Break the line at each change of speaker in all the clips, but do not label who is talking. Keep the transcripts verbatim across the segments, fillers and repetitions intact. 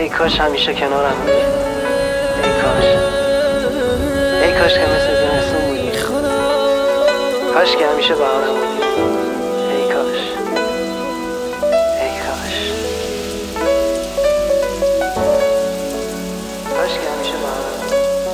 ای کاش همیشه کنارم بودی، ای کاش ای کاش که مثل زمستون بودی، کاش که همیشه بهارم بودی، ای کاش ای کاش کاش که همیشه بهارم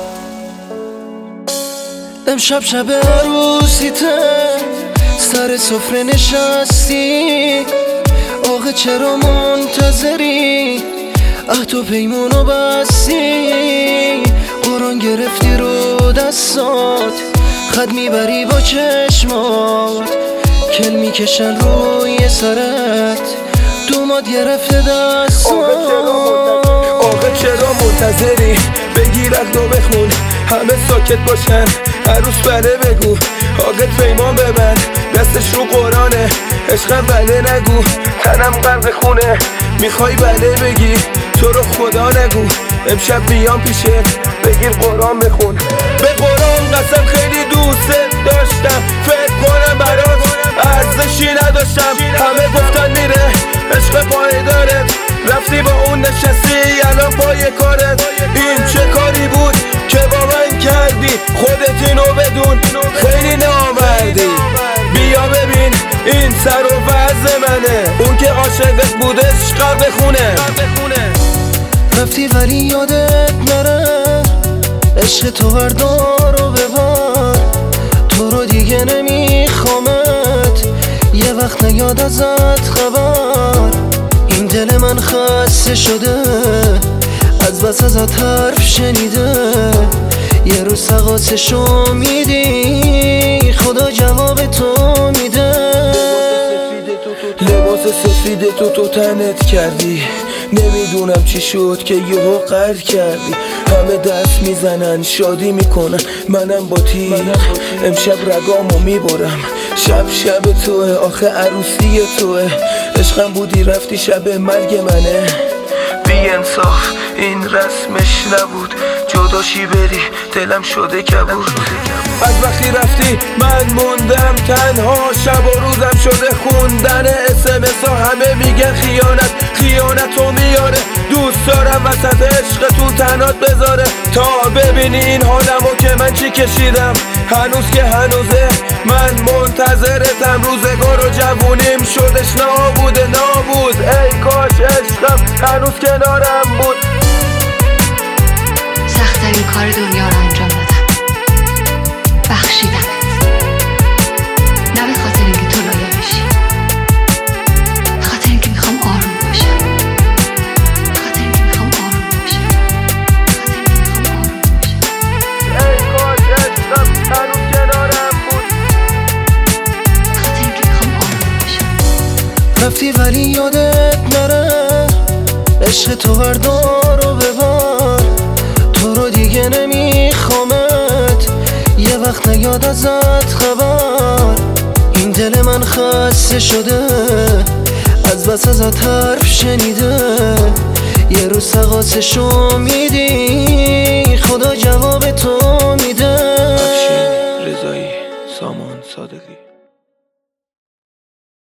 بودی. امشب شب عروسیته، سر سفره نشستی، آخه چرا منتظری؟ عهد و پیمونو بستی، قرآن گرفتی رو دستات، خط میبری با چشمات، کل میکشن روی سرت، دومات گرفته دستات.
آخه چرا منتظری؟ بگیر عقدو بخون، همه ساکت باشن، عروس بله بگو، آقت پیمان ببند، دستش رو قرآنه، عشقم بله نگو، تنم غرق خونه، میخوای بله بگی، تو رو خدا نگو، امشب بیام پیشه، بگیر قرآن بخون. به قرآن قسم خیلی دوست داشتم، فکر کنم برات ارزشی نداشتم، همه گفتن میره عشق پایدارت، رفتی با اون نشستی الان پای کارت، این چه کاری بود که با من کردی؟ خودت اینو بدون، خیلی نامردی، بیا ببین این سر و وضع منه، اون که عاشقت بودش قلب خونه.
رفتی ولی یادت نره، عشق تو بردار و ببار، تو رو دیگه نمیخوامت، یه وقت نیاد ازت خبر، این دل من خسته شده، از بس ازت حرف شنیده، یه روز سقاسشو میدی، خدا جواب تو میده.
لباس سفید تو تو تنت کردی، نمیدونم چی شد که یهو قهر کردی، همه دست میزنن شادی میکنن، منم با تیر امشب رگامو میبرم، شب شب توه، آخه عروسی توه، عشقم بودی رفتی شب مرگ منه، بی انصاف این رسمش نبود، جداشی بری دلم شده کبود، از وقتی رفتی من موندم تنها، شب و روزم شده خوندن اسمس ها، همه میگن خیانت خیانتو میاره، دوست دارم وسط عشقتون تنات بذاره، تا ببینی این حالمو که من چی کشیدم، هنوز که هنوزه من منتظرتم، روزگار و جوونیم شدش نابوده نابود، ای کاش عشقم هنوز کنارم بود.
سخت‌ترین کار دنیا رو انجام دادم، بخشیدم، نه به خاطر اینکه تو لایق بشی، به خاطر اینکه میخوام آروم باشم، به خاطر اینکه میخوام آروم باشم، به خاطر اینکه میخوام آروم باشم.
ای کاش عشقم هنوز کنارم بود،
به خاطر اینکه میخوام آروم باشم.
رفتی ولی یادت نره، عشق تو بردار و ببار، تو رو دیگه نمیخوامت، یه وقت نیاد ازت خبر، این دل من خسته شده، از بس ازت حرف شنیده، یه روز سقاسشو میدی،